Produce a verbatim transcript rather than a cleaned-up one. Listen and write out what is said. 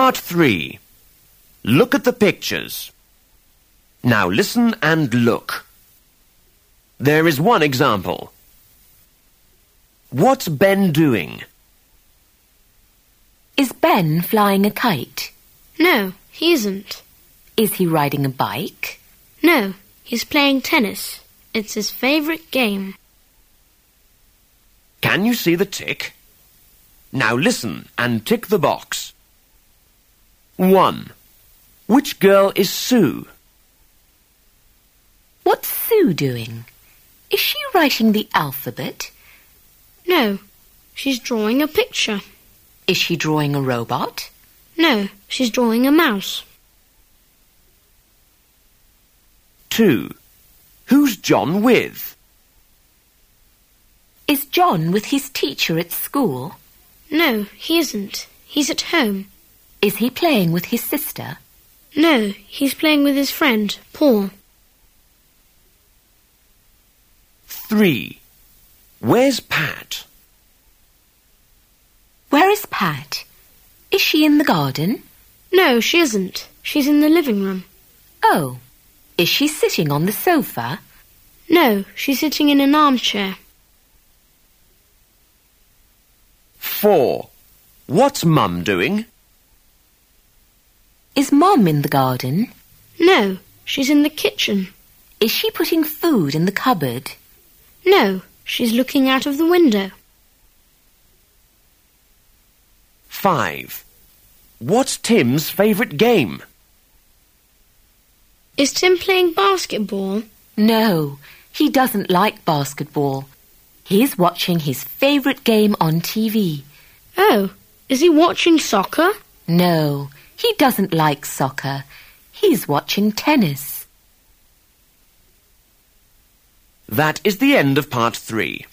Part three. Look at the pictures. Now listen and look. There is one example. What's Ben doing? Is Ben flying a kite? No, he isn't. Is he riding a bike? No, he's playing tennis. It's his favourite game. Can you see the tick? Now listen and tick the box. One. Which girl is Sue? What's Sue doing? Is she writing the alphabet? No, she's drawing a picture. Is she drawing a robot? No, she's drawing a mouse. Two. Who's John with? Is John with his teacher at school? No, he isn't. He's at home. Is he playing with his sister? No, he's playing with his friend, Paul. Three. Where's Pat? Where is Pat? Is she in the garden? No, she isn't. She's in the living room. Oh, is she sitting on the sofa? No, she's sitting in an armchair. Four. What's Mum doing? Is Mum in the garden? No, she's in the kitchen. Is she putting food in the cupboard? No, she's looking out of the window. Five. What's Tim's favourite game? Is Tim playing basketball? No, he doesn't like basketball. He's watching his favourite game on T V. Oh, is he watching soccer? No, he doesn't like soccer. He's watching tennis. That is the end of part three.